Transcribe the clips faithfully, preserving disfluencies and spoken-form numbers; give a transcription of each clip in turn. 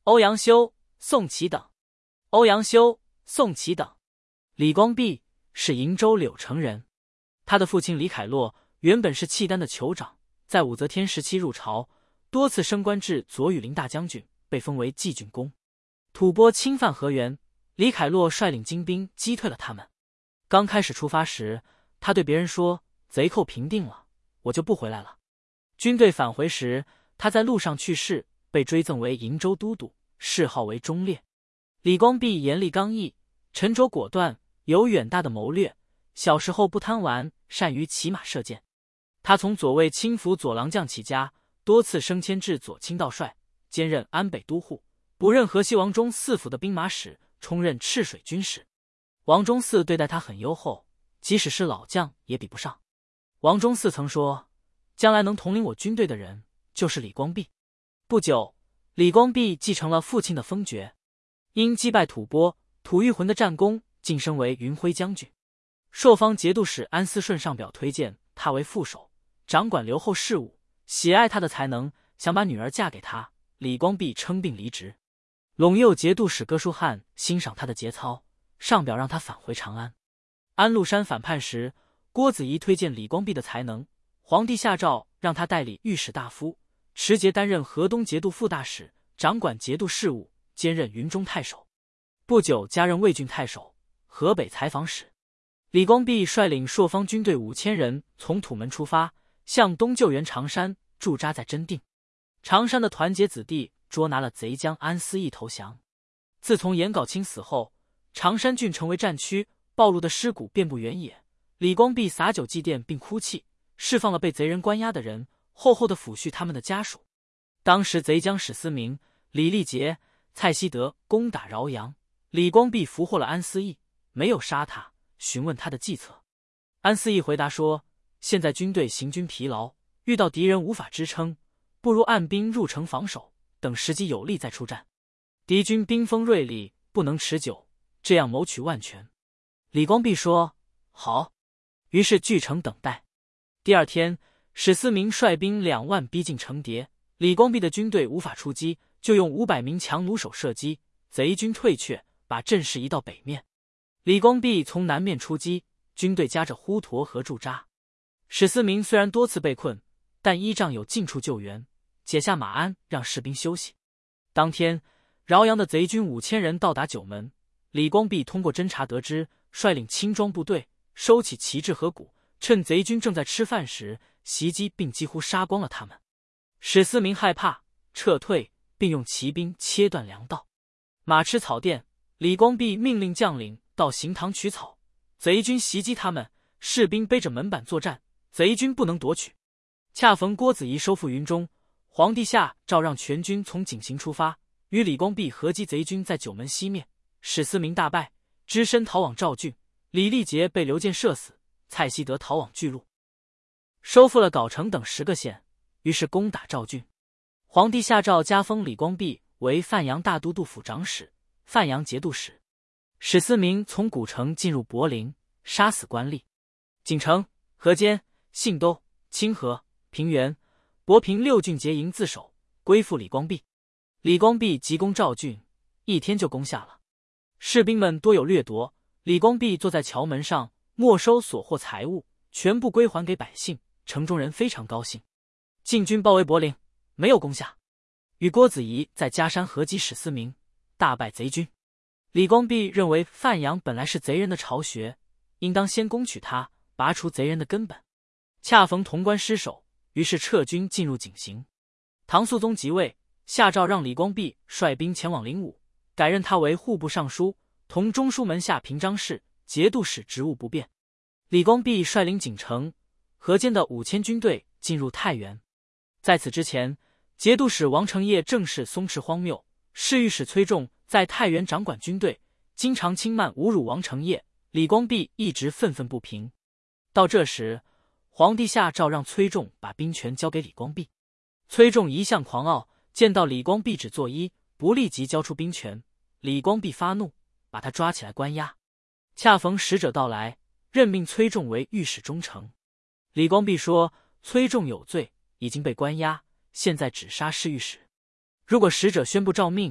欧阳修、宋祁等。欧阳修、宋祁等。李光弼是瀛州柳城人，他的父亲李凯洛原本是契丹的酋长，在武则天时期入朝，多次升官至左羽林大将军，被封为济郡公。吐蕃侵犯河源，李凯洛率领精兵击退了他们。刚开始出发时，他对别人说：“贼寇平定了，我就不回来了。”军队返回时，他在路上去世，被追赠为瀛州都督，谥号为忠烈。李光弼严厉刚毅，沉着果断，有远大的谋略。小时候不贪玩，善于骑马射箭。他从左卫轻辅左郎将起家，多次升迁至左卿道帅，兼任安北都护，补任河西王忠嗣府的兵马使，充任赤水军使。王忠嗣对待他很优厚，即使是老将也比不上。王忠嗣曾说，将来能统领我军队的人就是李光弼。不久，李光弼继承了父亲的封爵，因击败吐蕃、吐谷浑的战功，晋升为云辉将军。朔方节度使安思顺上表推荐他为副手，掌管留后事务，喜爱他的才能，想把女儿嫁给他。李光弼称病离职。陇右节度使哥舒翰欣赏他的节操，上表让他返回长安。安禄山反叛时，郭子仪推荐李光弼的才能，皇帝下诏让他代理御史大夫，持节担任河东节度副大使，掌管节度事务，兼任云中太守。不久加任魏郡太守、河北采访使。李光弼率领朔方军队五千人从土门出发，向东救援常山，驻扎在真定。常山的团结子弟捉拿了贼将安思义投降。自从颜杲卿死后，常山郡成为战区，暴露的尸骨遍布原野。李光弼洒酒祭奠并哭泣，释放了被贼人关押的人，厚厚的抚恤他们的家属。当时贼将史思明、李立杰、蔡希德攻打饶阳，李光弼俘获了安思义，没有杀他，询问他的计策。安思义回答说，现在军队行军疲劳，遇到敌人无法支撑，不如按兵入城防守，等时机有利再出战。敌军兵锋锐利，不能持久，这样谋取万全。李光弼说好，于是据城等待。第二天，史思明率兵两万逼近城叠，李光弼的军队无法出击，就用五百名强弩手射击，贼军退却，把阵势移到北面。李光弼从南面出击，军队夹着滹沱河驻扎。史思明虽然多次被困，但依仗有近处救援，解下马鞍让士兵休息。当天，饶阳的贼军五千人到达九门，李光弼通过侦察得知，率领轻装部队收起旗帜和鼓，趁贼军正在吃饭时袭击，并几乎杀光了他们。史思明害怕，撤退，并用骑兵切断粮道。马吃草甸，李光弼命令将领到行堂取草，贼军袭击他们，士兵背着门板作战，贼军不能夺取。恰逢郭子仪收复云中，皇帝下诏让全军从井陉出发，与李光弼合击贼军在九门西面。史思明大败，只身逃往赵郡，李立杰被刘建射死，蔡希德逃往巨鹿，收复了藁城等十个县，于是攻打赵郡。皇帝下诏加封李光弼为范阳大都督府长史、范阳节度使。史思明从古城进入柏林，杀死官吏。锦城、河间、信都、清河、平原、博平六郡结营自守，归附李光弼。李光弼急攻赵郡，一天就攻下了。士兵们多有掠夺，李光弼坐在桥门上，没收所获财物，全部归还给百姓，城中人非常高兴。晋军包围柏林，没有攻下，与郭子仪在嘉山合击史思明，大败贼军。李光弼认为范阳本来是贼人的巢穴，应当先攻取它，拔除贼人的根本。恰逢潼关失守，于是撤军进入井陉。唐肃宗即位，下诏让李光弼率兵前往灵武，改任他为户部尚书，同中书门下平章事、节度使职务不变。李光弼率领锦城、河间的五千军队进入太原。在此之前，节度使王承业政事松弛荒谬，侍御史崔仲在太原掌管军队，经常轻慢侮辱王承业，李光弼一直愤愤不平。到这时，皇帝下诏让崔仲把兵权交给李光弼。崔仲一向狂傲，见到李光弼只作揖，不立即交出兵权。李光弼发怒，把他抓起来关押。恰逢使者到来，任命崔仲为御史中丞。李光弼说，崔仲有罪，已经被关押，现在只杀侍御史。如果使者宣布诏命，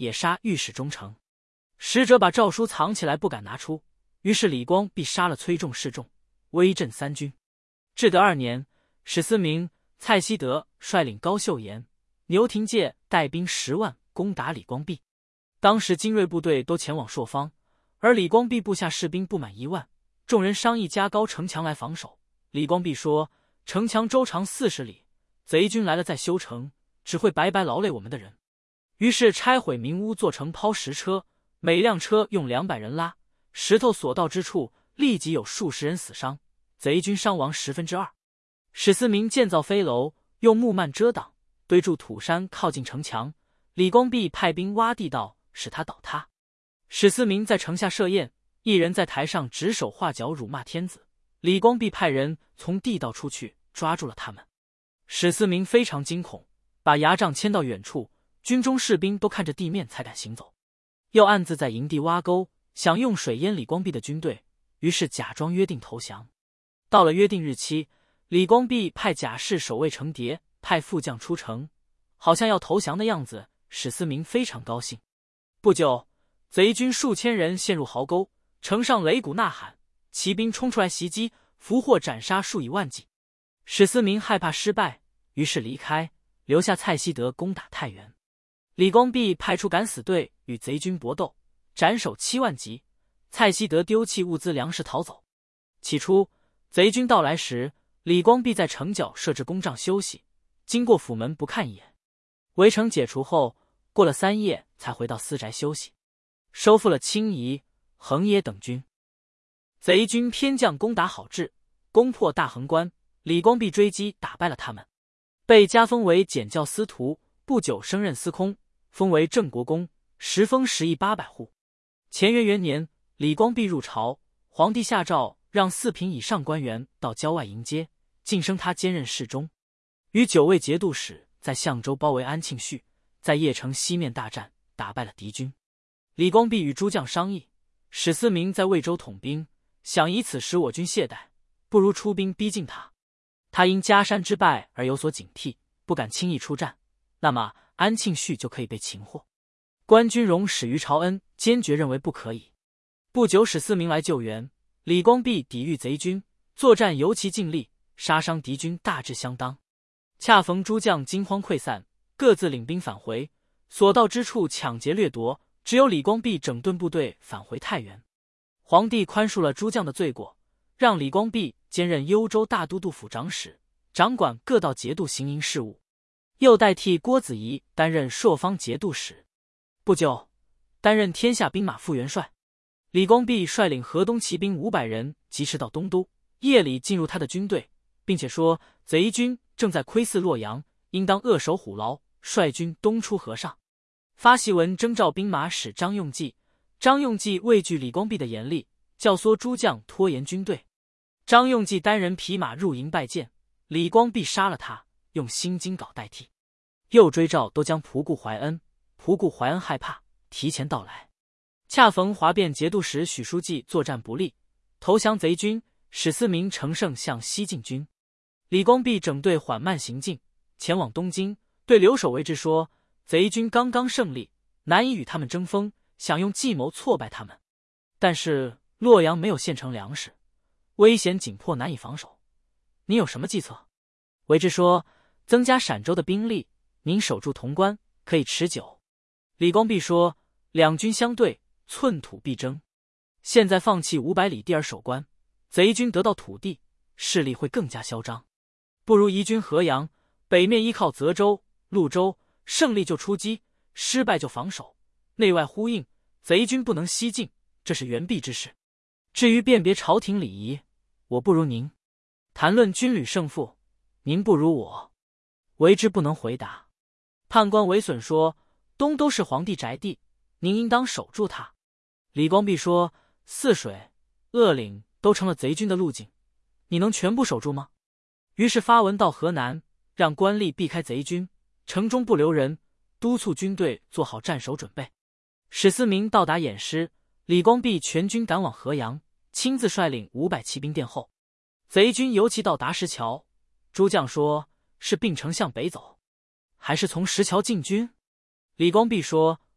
也杀御史中丞。使者把诏书藏起来，不敢拿出。于是李光弼杀了崔仲、示仲，威震三军。至德二年，史思明、蔡希德率领高秀岩、牛廷介带兵十万攻打李光弼。当时精锐部队都前往朔方，而李光弼部下士兵不满一万。众人商议加高城墙来防守。李光弼说：“城墙周长四十里，贼军来了再修城，只会白白劳累我们的人。”于是拆毁民屋，做成抛石车，每辆车用两百人拉，石头所到之处，立即有数十人死伤，贼军伤亡十分之二。史思明建造飞楼，用木幔遮挡，堆筑土山靠近城墙。李光弼派兵挖地道，使他倒塌。史思明在城下设宴，一人在台上指手画脚，辱骂天子。李光弼派人从地道出去，抓住了他们。史思明非常惊恐，把牙帐迁到远处，军中士兵都看着地面才敢行走。又暗自在营地挖沟，想用水淹李光弼的军队，于是假装约定投降。到了约定日期，李光弼派甲士守卫城叠，派副将出城，好像要投降的样子。史思明非常高兴。不久，贼军数千人陷入壕沟，城上擂鼓呐喊，骑兵冲出来袭击，俘获斩杀数以万计。史思明害怕失败，于是离开，留下蔡希德攻打太原。李光弼派出敢死队与贼军搏斗，斩首七万级。蔡希德丢弃物资粮食逃走。起初贼军到来时，李光弼在城角设置弓帐休息，经过府门不看一眼。围城解除后，过了三夜才回到私宅休息。收复了清夷、横野等军。贼军偏将攻打郝志，攻破大横关，李光弼追击打败了他们，被加封为检校司徒，不久升任司空，封为郑国公，时封十邑八百户。乾元元年，李光弼入朝，皇帝下诏让四品以上官员到郊外迎接，晋升他兼任侍中。与九位节度使在象州包围安庆绪，在邺城西面大战，打败了敌军。李光弼与诸将商议，史思明在魏州统兵，想以此使我军懈怠，不如出兵逼近他。他因嘉山之败而有所警惕，不敢轻易出战，那么安庆绪就可以被擒获。关军荣使于朝恩坚决认为不可以。不久史思明来救援，李光弼抵御贼军，作战尤其尽力，杀伤敌军大致相当。恰逢诸将惊慌溃散，各自领兵返回，所到之处抢劫掠夺，只有李光弼整顿部队返回太原。皇帝宽恕了诸将的罪过，让李光弼兼任幽州大都督府长史，掌管各道节度行营事务，又代替郭子仪担任朔方节度使。不久，担任天下兵马副元帅。李光弼率领河东骑兵五百人疾驰到东都，夜里进入他的军队，并且说贼军正在窥伺洛阳，应当扼守虎牢，率军东出河上。发檄文征召兵马使张用济，张用济畏惧李光弼的严厉，教唆诸将拖延军队。张用济单人匹马入营拜见，李光弼杀了他，用新京镐代替。又追召都将仆固怀恩，仆固怀恩害怕，提前到来。恰逢华变节度使许书记作战不利，投降贼军，史思明乘胜向西进军。李光弼整队缓慢行进，前往东京，对留守为之说，贼军刚刚胜利，难以与他们争锋，想用计谋挫败他们。但是洛阳没有现成粮食，危险紧迫，难以防守。您有什么计策？为之说，增加陕州的兵力，您守住潼关，可以持久。李光弼说，两军相对，寸土必争。现在放弃五百里地而守关，贼军得到土地，势力会更加嚣张。不如移军河阳，北面依靠泽州、潞州，胜利就出击，失败就防守，内外呼应，贼军不能西进，这是援壁之事。至于辨别朝廷礼仪，我不如您；谈论军旅胜负，您不如我，为之不能回答。判官韦损说，东都是皇帝宅地，您应当守住它。李光弼说，泗水、鄂岭都成了贼军的路径，你能全部守住吗？于是发文到河南，让官吏避开贼军，城中不留人，督促军队做好战守准备。史思明到达偃师，李光弼全军赶往河阳，亲自率领五百骑兵殿后。贼军尤其到达石桥，诸将说，是并城向北走，还是从石桥进军？李光弼说，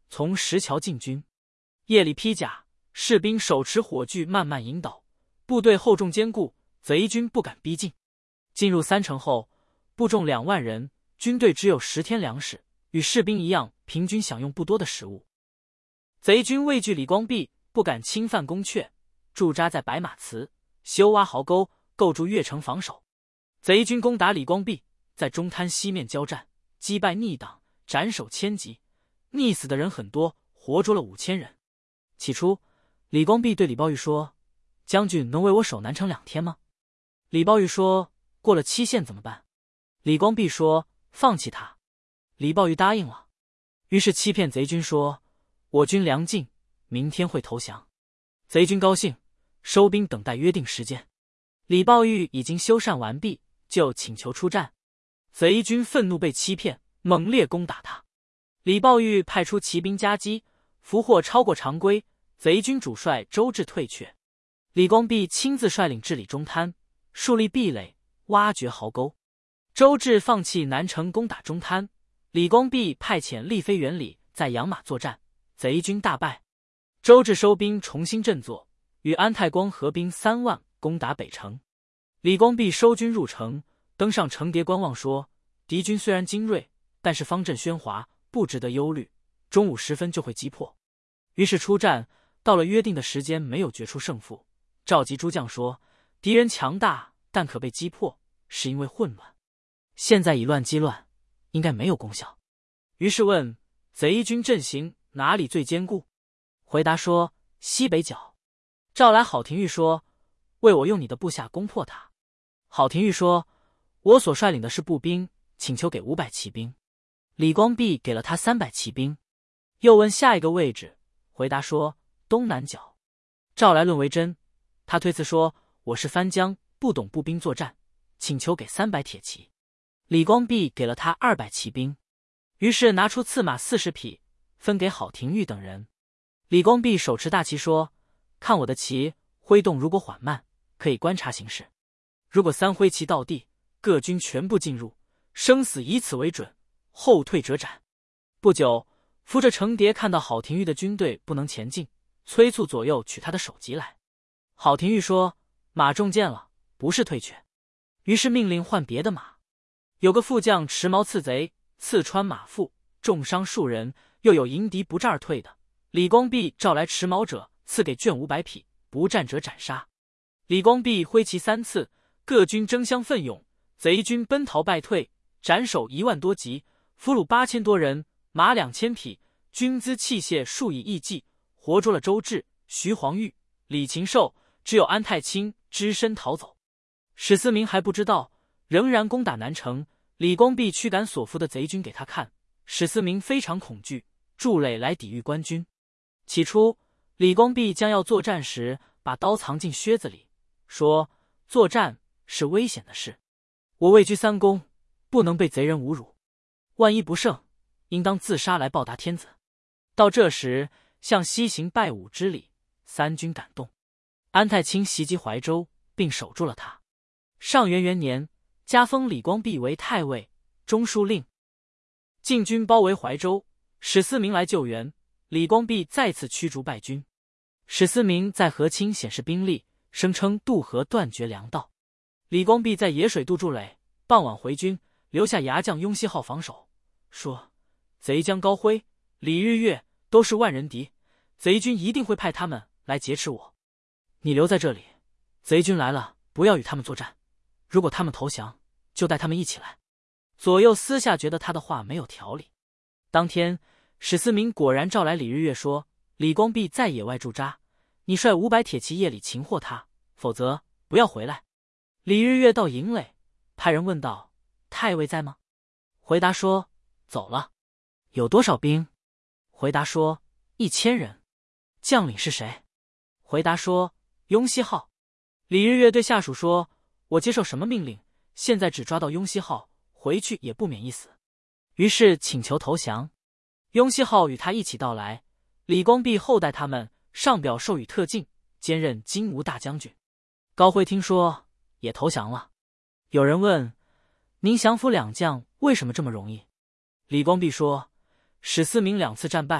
从石桥进军。夜里披甲，士兵手持火炬慢慢引导，部队厚重坚固，贼军不敢逼近。进入三城后，部众两万人，军队只有十天粮食，与士兵一样，平均享用不多的食物。贼军畏惧李光弼，不敢侵犯宫阙，驻扎在白马祠，修挖壕沟，构筑越城防守。贼军攻打李光弼，在中滩西面交战，击败逆党，斩首千级，溺死的人很多，活捉了五千人。起初，李光弼对李褒玉说：“将军能为我守南城两天吗？”李褒玉说：“过了期限怎么办？”李光弼说：“放弃他。”李褒玉答应了。于是欺骗贼军说：“我军粮尽，明天会投降。”贼军高兴，收兵等待约定时间。李褒玉已经修缮完毕，就请求出战。贼军愤怒被欺骗，猛烈攻打他。李褒玉派出骑兵夹击，俘获超过常规，贼军主帅周至退却。李光弼亲自率领治理中滩，树立壁垒，挖掘壕沟。周至放弃南城攻打中滩，李光弼派遣厉飞元礼在养马作战，贼军大败。周至收兵重新振作，与安太光合兵三万攻打北城。李光弼收军入城，登上城叠观望说：“敌军虽然精锐，但是方阵喧哗，不值得忧虑，中午时分就会击破。”于是出战，到了约定的时间没有决出胜负，召集诸将说：“敌人强大，但可被击破，是因为混乱。现在以乱击乱，应该没有功效。”于是问贼军阵型哪里最坚固，回答说：“西北角。”召来郝廷玉说：“为我用你的部下攻破他。”郝廷玉说：“我所率领的是步兵，请求给五百骑兵。”李光弼给了他三百骑兵。又问下一个位置，回答说：“东南角。”召来论为真，他推辞说：“我是番将，不懂步兵作战，请求给三百铁骑。”李光弼给了他二百骑兵。于是拿出刺马四十匹，分给郝廷玉等人。李光弼手持大旗说：“看我的旗挥动，如果缓慢，可以观察形势；如果三挥旗到地，各军全部进入，生死以此为准，后退者斩。”不久，扶着程蝶看到郝廷玉的军队不能前进，催促左右取他的首级来。郝廷玉说：“马中箭了，不是退却。”于是命令换别的马。有个副将持矛刺贼，刺穿马腹，重伤数人，又有迎敌不战而退的。李光弼召来持矛者，赐给卷五百匹，不战者斩杀。李光弼挥旗三次，各军争相奋勇，贼军奔逃败退，斩首一万多级，俘虏八千多人，马两千匹，军资器械数以亿计，活捉了周至、徐黄玉、李禽寿，只有安太清只身逃走。史思明还不知道，仍然攻打南城。李光弼驱赶所俘的贼军给他看，史思明非常恐惧，筑垒来抵御官军。起初，李光弼将要作战时，把刀藏进靴子里，说：“作战是危险的事，我位居三公，不能被贼人侮辱。万一不胜，应当自杀来报答天子。”到这时，向西行拜武之礼，三军感动。安太清袭击怀州，并守住了他。上元元年，加封李光弼为太尉、中书令。晋军包围怀州，史思明来救援，李光弼再次驱逐败军。史思明在河清显示兵力，声称渡河断绝粮道。李光弼在野水渡筑垒，傍晚回军，留下牙将雍熙号防守，说：“贼将高辉、李日月都是万人敌，贼军一定会派他们来劫持我。你留在这里，贼军来了，不要与他们作战。如果他们投降，就带他们一起来。”左右私下觉得他的话没有条理。当天，史思明果然召来李日月说：“李光弼在野外驻扎，你率五百铁骑夜里擒获他，否则不要回来。”李日月到营垒，派人问道：“太尉在吗？”回答说：“走了。”“有多少兵？”回答说：“一千人。”“将领是谁？”回答说：“雍熙号。”李日月对下属说：“我接受什么命令？现在只抓到雍熙号，回去也不免一死。”于是请求投降。雍熙号与他一起到来，李光弼厚待他们，上表授予特进，兼任金吾大将军。高辉听说，也投降了。有人问：“您降服两将，为什么这么容易？”李光弼说：“史思明两次战败，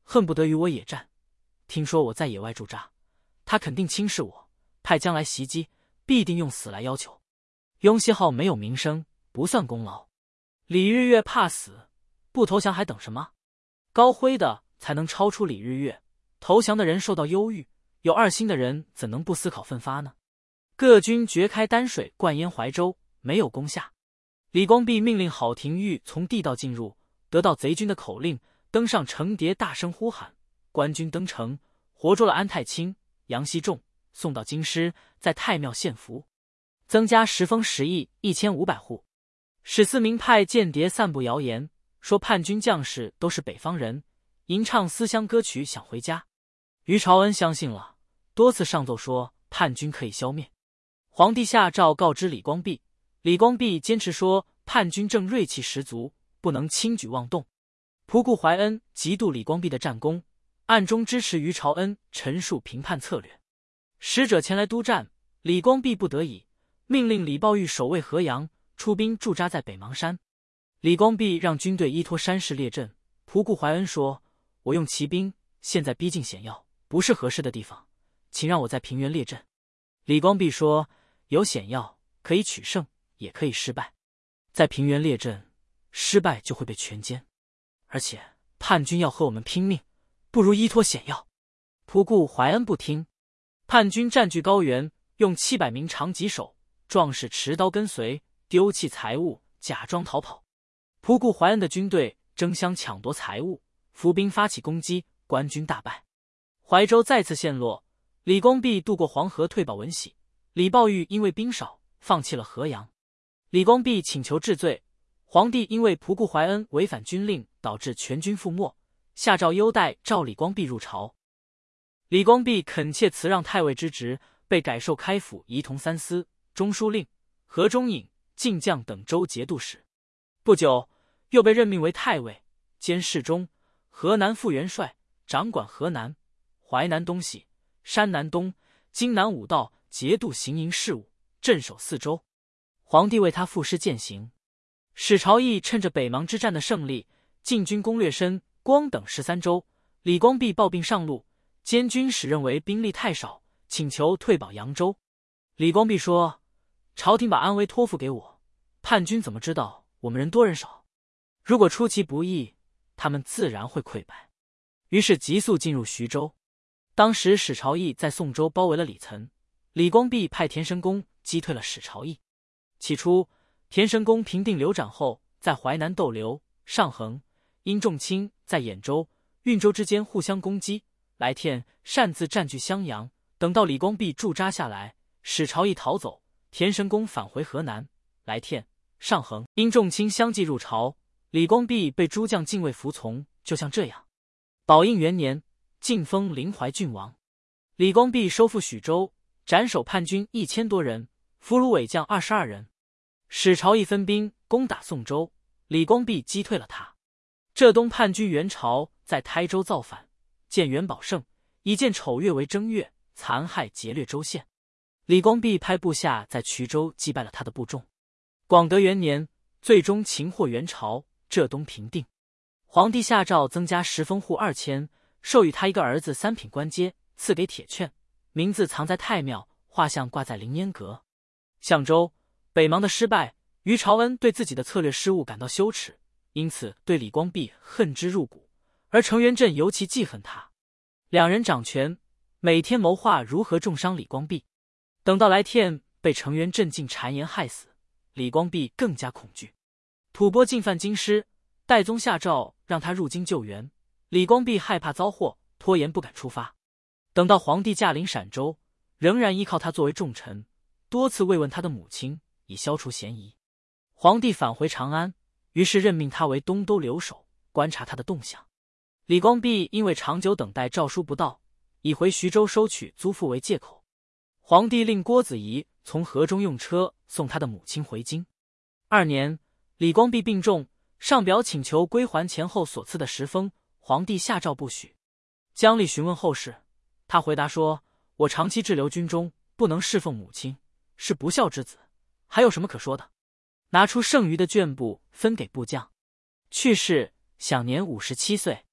恨不得与我野战。听说我在野外驻扎，他肯定轻视我，派将来袭击，必定用死来要求。雍熙号没有名声，不算功劳。李日月怕死，不投降还等什么？高挥的才能超出李日月，投降的人受到忧郁，有二心的人怎能不思考奋发呢？各军掘开丹水，灌淹怀州，没有攻下。李光弼命令郝廷玉从地道进入，得到贼军的口令，登上城叠，大声呼喊。官军登城，活捉了安太清、杨希仲，送到京师，在太庙献俘，增加十封十亿一千五百户。史思明派间谍散布谣言，说叛军将士都是北方人，吟唱思乡歌曲想回家。于朝恩相信了，多次上奏说叛军可以消灭。皇帝下诏告知李光弼，李光弼坚持说叛军正锐气十足，不能轻举妄动。仆固怀恩嫉妒李光弼的战功，暗中支持于朝恩陈述平叛策略。使者前来督战，李光弼不得已，命令李抱玉守卫河阳，出兵驻扎在北邙山。李光弼让军队依托山势列阵。仆固怀恩说：“我用骑兵，现在逼近险要，不是合适的地方，请让我在平原列阵。”李光弼说：“有险要，可以取胜，也可以失败。在平原列阵，失败就会被全歼，而且叛军要和我们拼命，不如依托险要。”仆固怀恩不听。叛军占据高原，用七百名长戟手，壮士持刀跟随，丢弃财物，假装逃跑。仆固怀恩的军队争相抢夺财物，伏兵发起攻击，官军大败。怀州再次陷落，李光弼渡过黄河退保闻喜。李抱玉因为兵少，放弃了河阳。李光弼请求治罪，皇帝因为仆固怀恩违反军令，导致全军覆没，下诏优待召李光弼入朝。李光弼恳切辞让太尉之职，被改授开府仪同三司、中书令、河中尹、晋将等州节度使。不久，又被任命为太尉，兼侍中、河南副元帅，掌管河南、淮南东西、山南东、荆南五道节度行营事务，镇守四州。皇帝为他赋诗践行。史朝义趁着北邙之战的胜利，进军攻略深光等十三州。李光弼抱病上路，监军使认为兵力太少，请求退保扬州。李光弼说：“朝廷把安危托付给我，叛军怎么知道我们人多人少？如果出其不意，他们自然会溃败。”于是急速进入徐州。当时史朝义在宋州包围了李岑，李光弼派田神功击退了史朝义。起初，田神功平定刘展后，在淮南逗留、上衡、殷仲卿在兖州、运州之间互相攻击。来天擅自占据襄阳，等到李光弼驻扎下来，史朝义逃走，田神功返回河南。来天、上衡、殷仲卿相继入朝，李光弼被诸将禁卫服从。就像这样，宝应元年，晋封临淮郡王。李光弼收复许州，斩首叛军一千多人，俘虏伪将二十二人。史朝义分兵攻打宋州，李光弼击退了他。浙东叛军元朝在台州造反，见元宝胜，以见丑月为正月，残害劫掠州县。李光弼派部下在衢州击败了他的部众。广德元年，最终擒获元朝，浙东平定。皇帝下诏增加十封户二千，授予他一个儿子三品官阶，赐给铁券，名字藏在太庙，画像挂在凌烟阁。相州、北邙的失败，于朝恩对自己的策略失误感到羞耻，因此对李光弼恨之入骨，而程元振尤其记恨他。两人掌权，每天谋划如何重伤李光弼。等到来天被程元振尽谗言害死，李光弼更加恐惧。吐蕃进犯京师，代宗下诏让他入京救援，李光弼害怕遭祸，拖延不敢出发。等到皇帝驾临陕州，仍然依靠他作为重臣，多次慰问他的母亲，以消除嫌疑。皇帝返回长安，于是任命他为东都留守，观察他的动向。李光弼因为长久等待诏书不到，以回徐州收取租赋为借口。皇帝令郭子仪从河中用车送他的母亲回京。二年，李光弼病重，上表请求归还前后所赐的十封，皇帝下诏不许。姜立询问后事，他回答说：“我长期滞留军中，不能侍奉母亲，是不孝之子，还有什么可说的？”拿出剩余的绢布分给部将。去世，享年五十七岁。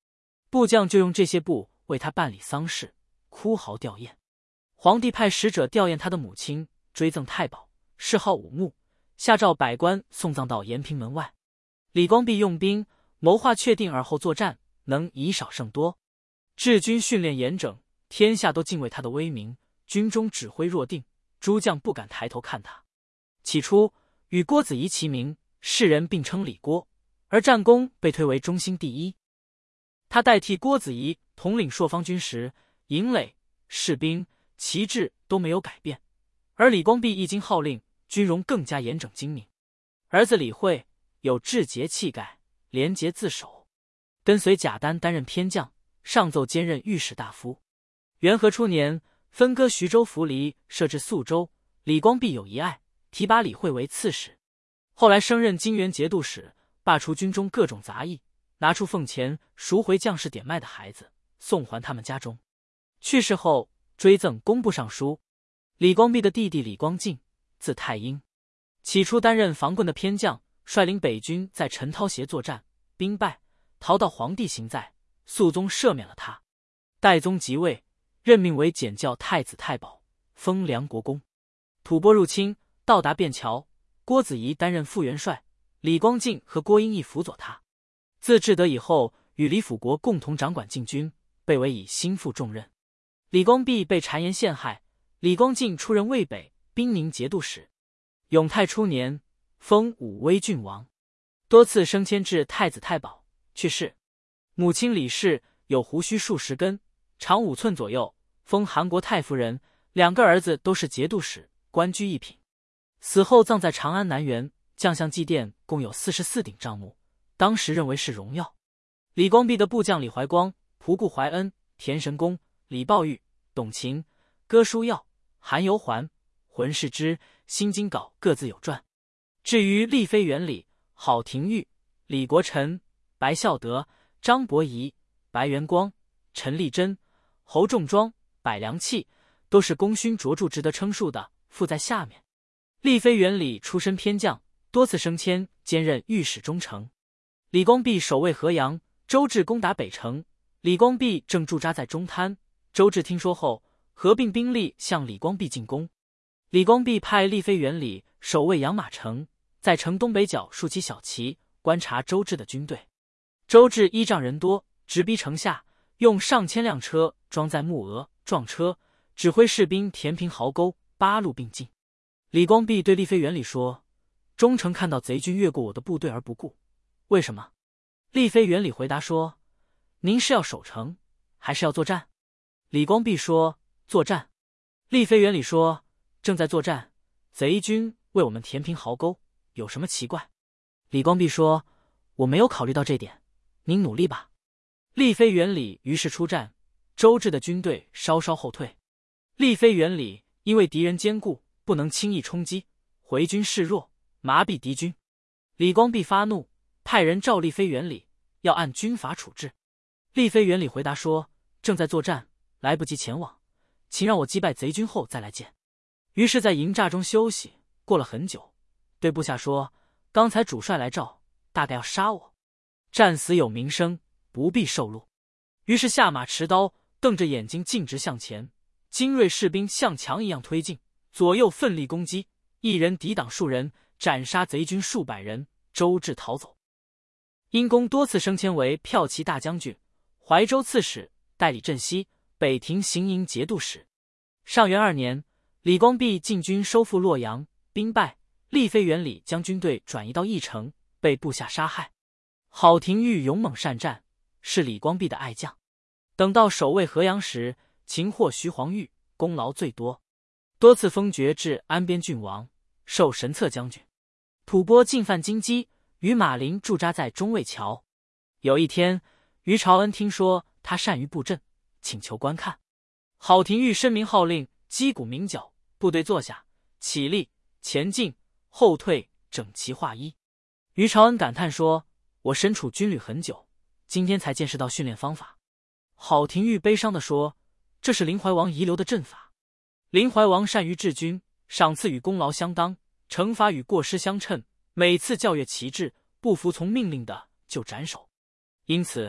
部将就用这些布为他办理丧事，哭嚎吊唁。皇帝派使者吊唁他的母亲，追赠太保，谥号武穆，下诏百官送葬到延平门外。李光弼用兵谋划确定而后作战，能以少胜多，治军训练严整，天下都敬畏他的威名，军中指挥若定，诸将不敢抬头看他。起初与郭子仪齐名，世人并称李郭，而战功被推为中兴第一。他代替郭子仪统领朔方军时，营垒、士兵、旗帜都没有改变，而李光弼一经号令，军容更加严整精明。儿子李惠有志节气概，廉洁自守，跟随贾丹担任偏将，上奏兼任御史大夫。元和初年，分割徐州扶黎，设置宿州，李光弼有遗爱，提拔李惠为刺史。后来升任金元节度使，罢除军中各种杂役，拿出俸钱赎回将士点卖的孩子，送还他们家中。去世后追赠工部尚书。李光弼的弟弟李光进，字太英，起初担任防棍的偏将，率领北军在陈涛协作战，兵败，逃到皇帝行在，肃宗赦免了他。代宗即位，任命为检校太子太保，封梁国公。吐蕃入侵，到达便桥，郭子仪担任副元帅，李光进和郭英义辅佐他。自至德以后，与李辅国共同掌管禁军，被委以心腹重任。李光弼被谗言陷害，李光进出任渭北、兵宁节度使。永泰初年，封武威郡王，多次升迁至太子太保，去世。母亲李氏有胡须数十根，长五寸左右，封韩国太夫人。两个儿子都是节度使，官居一品。死后葬在长安南园，将相祭奠共有四十四顶帐幕，当时认为是荣耀。李光弼的部将李怀光、仆固怀恩、田神功、李抱玉、董勤、哥舒耀、韩游环、浑世之、辛金镐各自有传。至于丽妃园里，郝廷玉、李国臣、白孝德、张伯仪、白元光、陈丽珍、侯仲庄、百良器，都是功勋卓著值得称述的，附在下面。丽妃园里出身偏将，多次升迁，兼任御史中丞。李光弼守卫河阳，周至攻打北城，李光弼正驻扎在中滩。周至听说后，合并兵力向李光弼进攻。李光弼派丽妃园里守卫养马城，在城东北角竖起小旗，观察周至的军队。周至依仗人多，直逼城下，用上千辆车装载木额、撞车，指挥士兵填平壕沟，八路并进。李光弼对丽妃园里说：“忠诚看到贼军越过我的部队而不顾，为什么？”丽妃园里回答说：“您是要守城，还是要作战？”李光弼说：“作战。”丽妃园里说：“正在作战，贼军为我们填平壕沟，有什么奇怪？”李光弼说：“我没有考虑到这点，您努力吧。”丽妃园里于是出战，周至的军队稍稍后退。丽妃园里因为敌人坚固，不能轻易冲击，回军示弱，麻痹敌军。李光弼发怒，派人召丽妃园里，要按军法处置。丽妃园里回答说：“正在作战，来不及前往，请让我击败贼军后再来见。”于是在营栅中休息，过了很久，对部下说：“刚才主帅来召，大概要杀我，战死有名声，不必受禄。”于是下马持刀，瞪着眼睛径直向前，精锐士兵像墙一样推进，左右奋力攻击，一人抵挡数人，斩杀贼军数百人，周至逃走。因公多次升迁为骠骑大将军、怀州刺史，代理镇西、北庭行营节度使。上元二年，李光弼进军收复洛阳，兵败，丽妃园里将军队转移到义城，被部下杀害。郝廷玉勇猛善战，是李光弼的爱将。等到守卫河阳时，擒获徐黄玉，功劳最多，多次封爵至安边郡王，授神策将军。吐蕃进犯京畿，与马林驻扎在中卫桥。有一天，于朝恩听说他善于布阵，请求观看。郝廷玉深明号令，击鼓鸣角，部队坐下，起立，前进，后退，整齐划一。于朝恩感叹说：“我身处军旅很久，今天才见识到训练方法。”郝廷玉悲伤地说：“这是林怀王遗留的阵法。林怀王善于治军，赏赐与功劳相当，惩罚与过失相称，每次校阅旗帜，不服从命令的就斩首。因此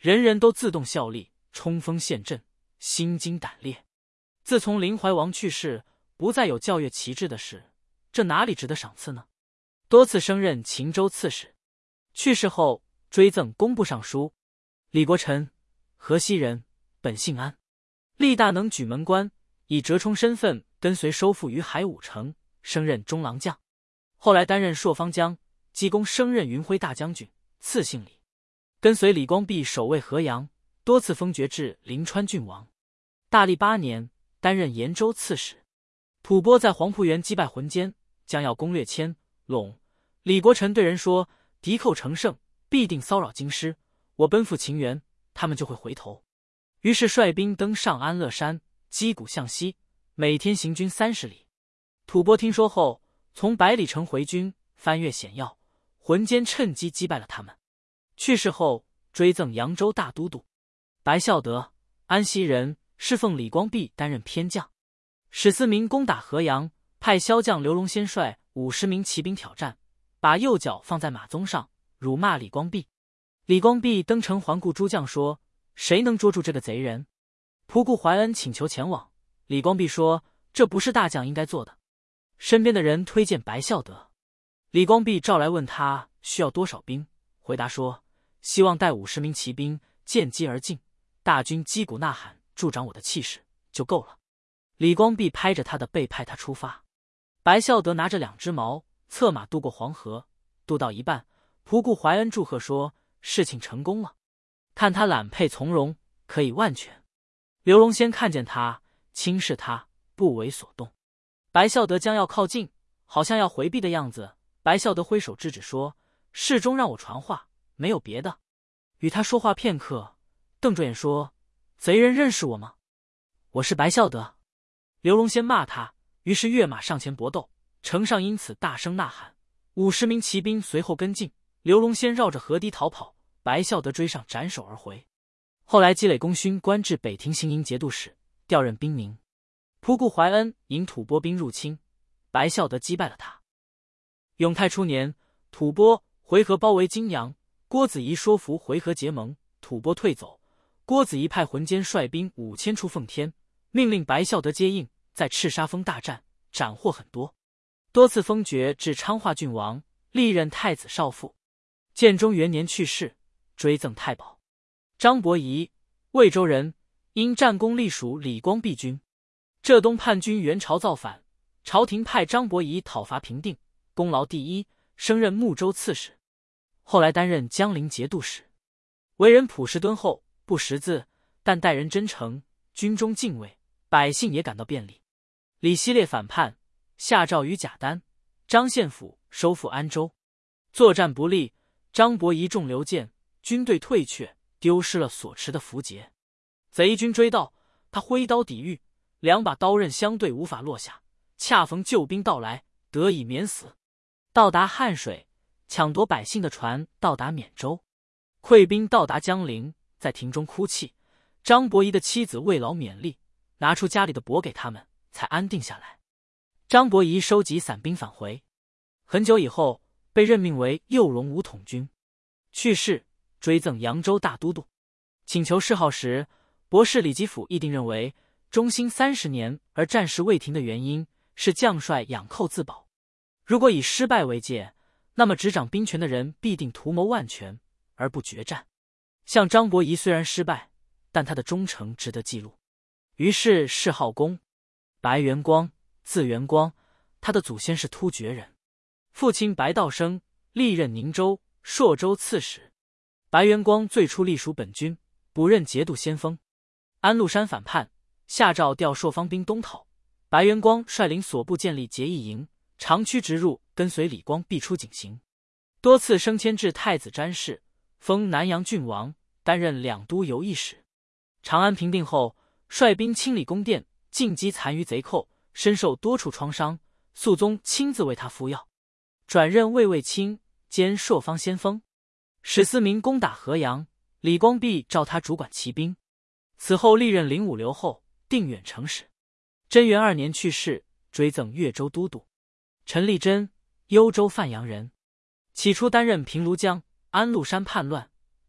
人人都自动效力，冲锋陷阵，心惊胆裂。自从林怀王去世，不再有校阅旗帜的事，这哪里值得赏赐呢？多次升任秦州刺史。去世后追赠工部尚书。李国臣，河西人，本姓安，历大能举门官，以折冲身份跟随收复于海五城，升任中郎将。后来担任朔方将，积功升任云辉大将军，赐姓李。跟随李光弼守卫河阳，多次封爵至临川郡王。大历八年，担任延州刺史。吐蕃在黄浦原击败浑坚，将要攻略骞、陇。李国臣对人说：“敌寇乘胜，必定骚扰京师，我奔赴秦原，他们就会回头。”于是率兵登上安乐山，击鼓向西，每天行军三十里。吐蕃听说后，从百里城回军，翻越险要，浑坚趁机击败了他们。去世后，追赠扬州大都督。白孝德，安西人，侍奉李光弼担任偏将。史思明攻打河阳，派骁将刘荣先率五十名骑兵挑战，把右脚放在马鬃上，辱骂李光弼。李光弼登城环顾诸将说：“谁能捉住这个贼人？”仆固怀恩请求前往，李光弼说：“这不是大将应该做的。”身边的人推荐白孝德。李光弼召来问他需要多少兵，回答说：“希望带五十名骑兵见机而进，大军击鼓呐喊，助长我的气势就够了。”李光弼拍着他的背派他出发。白孝德拿着两只矛，策马渡过黄河，渡到一半，仆固怀恩祝贺说：“事情成功了，看他揽辔从容，可以万全。”刘荣先看见他，轻视他，不为所动。白孝德将要靠近，好像要回避的样子，白孝德挥手制止说：“侍中让我传话，没有别的。”与他说话片刻，瞪着眼说：“贼人认识我吗？”“我是白孝德。”刘荣先骂他，于是跃马上前搏斗，城上因此大声呐喊。五十名骑兵随后跟进，刘荣先绕着河堤逃跑，白孝德追上斩首而回。后来积累功勋，官至北庭行营节度使，调任兵民。仆固怀恩引吐蕃兵入侵，白孝德击败了他。永泰初年，吐蕃回纥包围荆阳，郭子仪说服回纥结盟，吐蕃退走。郭子仪派浑坚率兵五千出奉天，命令白孝德接应，在赤沙峰大战，斩获很多，多次封爵至昌化郡王，历任太子少傅。建中元年去世，追赠太保。张伯仪，魏州人，因战功隶属李光弼军。浙东叛军援朝造反，朝廷派张伯仪讨伐平定，功劳第一，升任睦州刺史。后来担任江陵节度使。为人朴实敦厚，不识字，但待人真诚，军中敬畏，百姓也感到便利。李希烈反叛，下诏于贾丹、张献甫收复安州。作战不利，张伯仪中流箭，军队退却，丢失了所持的符节。贼军追到，他挥刀抵御，两把刀刃相对，无法落下，恰逢救兵到来，得以免死。到达汉水，抢夺百姓的船到达缅州，溃兵到达江陵，在亭中哭泣。张伯仪的妻子慰劳勉励，拿出家里的帛给他们，才安定下来。张伯仪收集散兵返回，很久以后被任命为右戎武统军。去世，追赠扬州大都督。请求谥号时，博士李吉甫议定认为，中兴三十年而战事未停的原因是将帅养寇自保。如果以失败为戒，那么执掌兵权的人必定图谋万全而不决战。像张伯仪虽然失败，但他的忠诚值得记录。于是谥号公。白元光，字元光，他的祖先是突厥人，父亲白道生历任宁州、朔州刺史。白元光最初隶属本军，补任节度先锋。安禄山反叛，下诏调朔方兵东讨，白元光率领所部建立结义营，长驱直入，跟随李光弼出井陉，多次升迁至太子詹事，封南阳郡王，担任两都游议使。长安平定后，率兵清理宫殿，进击残余贼寇，身受多处创伤，肃宗亲自为他敷药，转任卫尉卿兼朔方先锋。史思明攻打河阳，李光弼召他主管骑兵。此后历任灵武留后，定远城使。贞元二年去世，追赠越州都督。陈立真，幽州范阳人，起初担任平卢将。安禄山叛乱，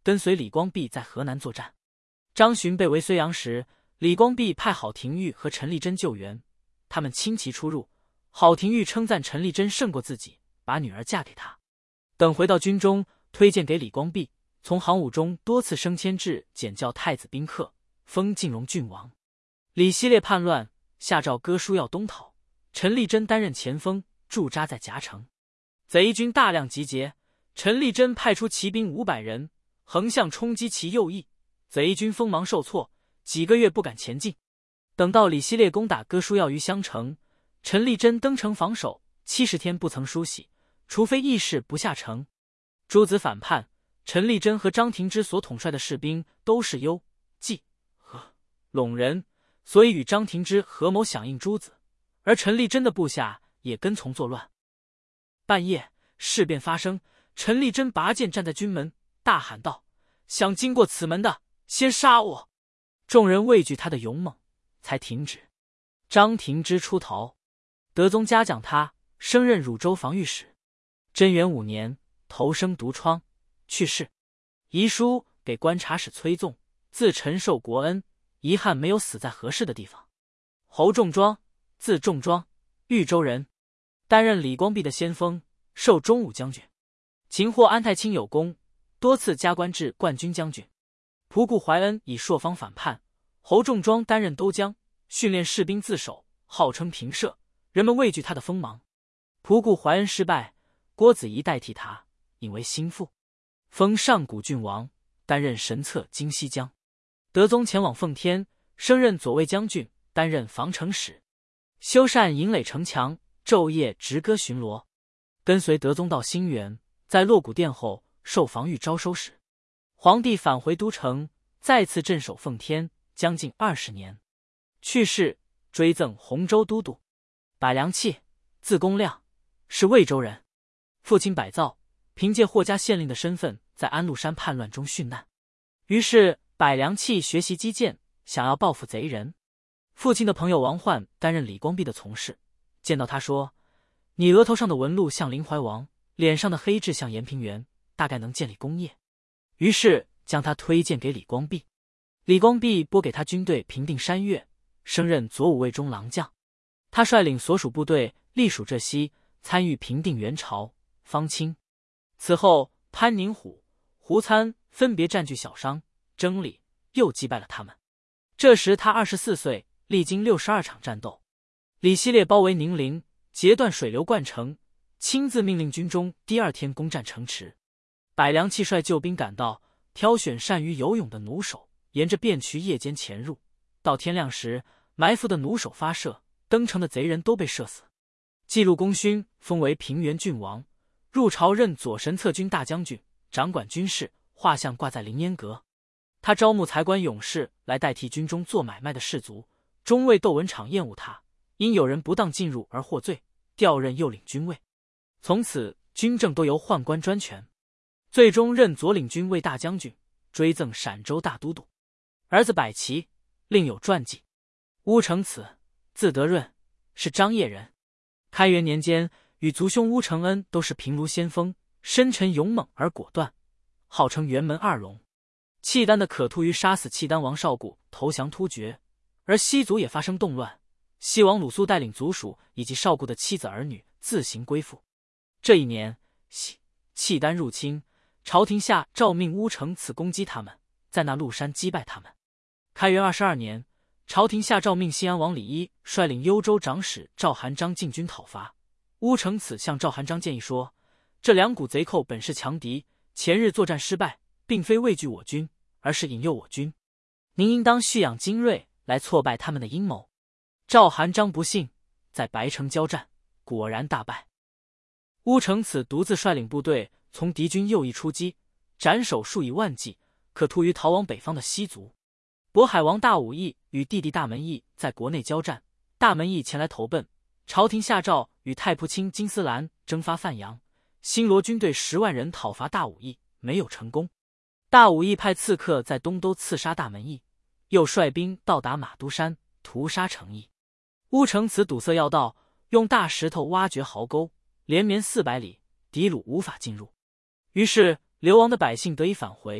跟随李光弼在河南作战。张巡被围睢阳时，李光弼派郝廷玉和陈丽珍救援，他们轻骑出入。郝廷玉称赞陈丽珍胜过自己，把女儿嫁给他。等回到军中，推荐给李光弼，从行伍中多次升迁至检校太子宾客，封晋荣郡王。李希烈叛乱，下诏割书要东讨，陈丽珍担任前锋，驻扎在夹城。贼军大量集结，陈丽珍派出骑兵五百人，横向冲击其右翼，贼军锋芒受挫，几个月不敢前进。等到李希烈攻打割书要于襄城，陈丽珍登城防守，七十天不曾梳洗，除非义士不下城。诸子反叛，陈丽珍和张廷芝所统帅的士兵都是幽、冀、和、陇人，所以与张廷芝合谋响应诸子，而陈丽珍的部下也跟从作乱。半夜事变发生，陈丽珍拔剑站在军门，大喊道：“想经过此门的，先杀我！”众人畏惧他的勇猛，才停止。张廷芝出逃，德宗嘉奖他，升任汝州防御使。贞元五年，头生毒疮，去世。遗书给观察使崔纵，自陈受国恩，遗憾没有死在合适的地方。侯仲庄，字仲庄，豫州人，担任李光弼的先锋，授中武将军。擒获安太清有功，多次加官至冠军将军。仆固怀恩以朔方反叛，侯仲庄担任都将，训练士兵自守，号称平社，人们畏惧他的锋芒。仆固怀恩失败，郭子仪代替他，引为心腹，封上古郡王，担任神策京西将。德宗前往奉天，升任左卫将军，担任防城使，修缮营垒城墙，昼夜执戈巡逻。跟随德宗到兴元，在落谷殿后受防御招收使。皇帝返回都城，再次镇守奉天，将近二十年。去世，追赠洪州都督。百良器，字公亮，是魏州人。父亲百造凭借霍家县令的身份，在安禄山叛乱中殉难。于是百良器学习击剑，想要报复贼人。父亲的朋友王焕担任李光弼的从事，见到他说：“你额头上的纹路像林怀王，脸上的黑痣像延平原，大概能建立功业。”于是将他推荐给李光弼。李光弼拨给他军队平定山岳，升任左武卫中郎将。他率领所属部队隶属浙西，参与平定元朝、方清。此后潘宁虎、胡参分别占据小商、征礼，又击败了他们。这时他二十四岁，历经六十二场战斗。李希烈包围宁陵，截断水流灌城，亲自命令军中第二天攻占城池。百良器率救兵赶到，挑选善于游泳的弩手，沿着便渠夜间潜入。到天亮时，埋伏的弩手发射，登城的贼人都被射死。记录功勋，封为平原郡王。入朝任左神策军大将军，掌管军事，画像挂在凌烟阁。他招募才官勇士来代替军中做买卖的士卒，中尉窦文场厌恶他，因有人不当进入而获罪，调任右领军尉。从此军政都由宦官专权，最终任左领军卫大将军，追赠陕州大都督。儿子百齐另有传记。乌承此，字德润，是张掖人。开元年间，与族兄乌承恩都是平卢先锋，深沉勇猛而果断，号称辕门二龙。契丹的可突于杀死契丹王少固，投降突厥，而西族也发生动乱。西王鲁肃带领族属以及少固的妻子儿女自行归附。这一年，西契丹入侵，朝廷下诏命乌承此攻击他们，在那鹿山击败他们。开元二十二年，朝廷下诏命西安王李一率领幽州长史赵含章进军讨伐。乌承此向赵含章建议说：“这两股贼寇本是强敌，前日作战失败，并非畏惧我军，而是引诱我军。您应当蓄养精锐，来挫败他们的阴谋。”赵含章不信，在白城交战，果然大败。乌承此独自率领部队从敌军右翼出击，斩首数以万计，可突于逃往北方的西族。渤海王大武义与弟弟大门义在国内交战，大门义前来投奔，朝廷下诏与太仆卿金丝兰征发范阳，新罗军队十万人讨伐大武义，没有成功。大武义派刺客在东都刺杀大门义，又率兵到达马都山，屠杀城邑。乌承此堵塞要道，用大石头挖掘壕沟，连绵四百里，敌虏无法进入。于是流亡的百姓得以返回，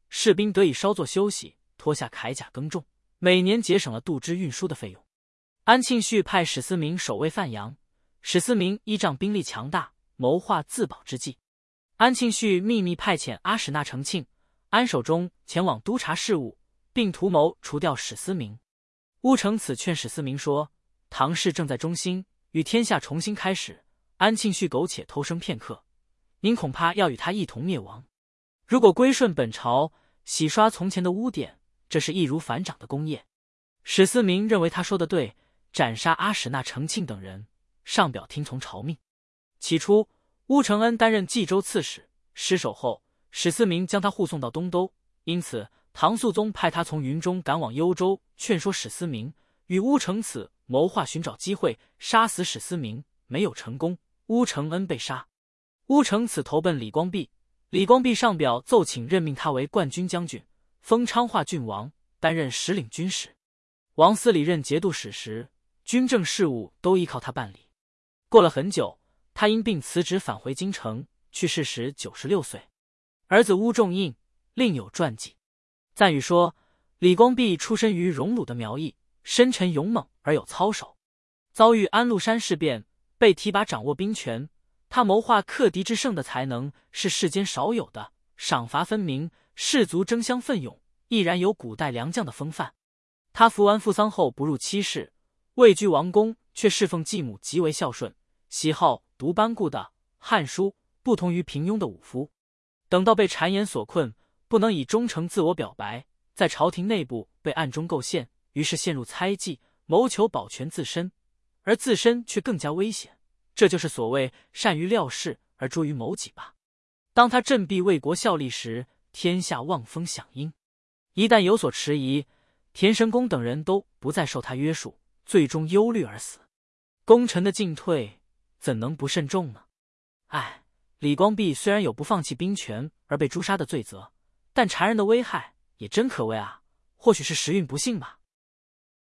士兵得以稍作休息，脱下铠甲耕种，每年节省了度支运输的费用。安庆绪派史思明守卫范阳，史思明依仗兵力强大，谋划自保之计。安庆绪秘密派遣阿史那承庆、安守忠前往督察事务，并图谋除掉史思明。乌承此劝史思明说：“唐氏正在中兴，与天下重新开始，安庆绪苟且偷生片刻，您恐怕要与他一同灭亡。如果归顺本朝，洗刷从前的污点，这是易如反掌的功业。”史思明认为他说的对，斩杀阿史那承庆等人，上表听从朝命。起初乌承恩担任冀州刺史，失守后，史思明将他护送到东都，因此唐肃宗派他从云中赶往幽州，劝说史思明与乌承此谋划寻找机会杀死史思明，没有成功，乌承恩被杀。乌承此投奔李光弼，李光弼上表奏请任命他为冠军将军，封昌化郡王，担任实领军使。王思礼任节度使时，军政事务都依靠他办理。过了很久，他因病辞职返回京城，去世时九十六岁。儿子乌仲印另有传记，赞誉说：李光弼出身于荣虏的苗裔，深沉勇猛而有操守。遭遇安禄山事变，被提拔掌握兵权，他谋划克敌制胜的才能是世间少有的，赏罚分明，士卒争相奋勇，毅然有古代良将的风范。他服完父丧后不入妻室，位居王宫，却侍奉继母极为孝顺，喜好读班固的《汉书》，不同于平庸的武夫。等到被谗言所困，不能以忠诚自我表白，在朝廷内部被暗中构陷，于是陷入猜忌，谋求保全自身，而自身却更加危险。这就是所谓善于料事而拙于谋己吧。当他振臂为国效力时，天下望风响应。一旦有所迟疑，田神公等人都不再受他约束，最终忧虑而死。功臣的进退怎能不慎重呢？唉，李光弼虽然有不放弃兵权而被诛杀的罪责，但谗人的危害也真可畏啊！或许是时运不幸吧。